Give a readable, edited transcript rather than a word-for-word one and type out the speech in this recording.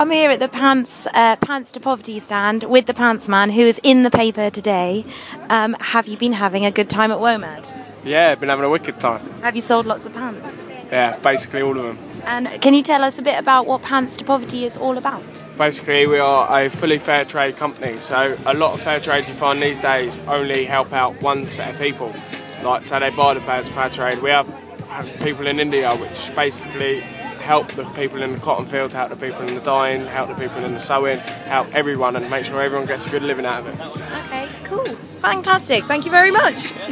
I'm here at the Pants to Poverty stand with the Pants Man, who is in the paper today. Have you been having a good time at WOMAD? Yeah, been having a wicked time. Have you sold lots of pants? Yeah, basically all of them. And can you tell us a bit about what Pants to Poverty is all about? Basically, we are a fully fair trade company, so a lot of fair trade you find these days only help out one set of people. Like, so they buy the pants fair trade. We have people in India which basically help the people in the cotton field, help the people in the dyeing, help the people in the sewing, help everyone and make sure everyone gets a good living out of it. Okay, cool. Fantastic. Thank you very much.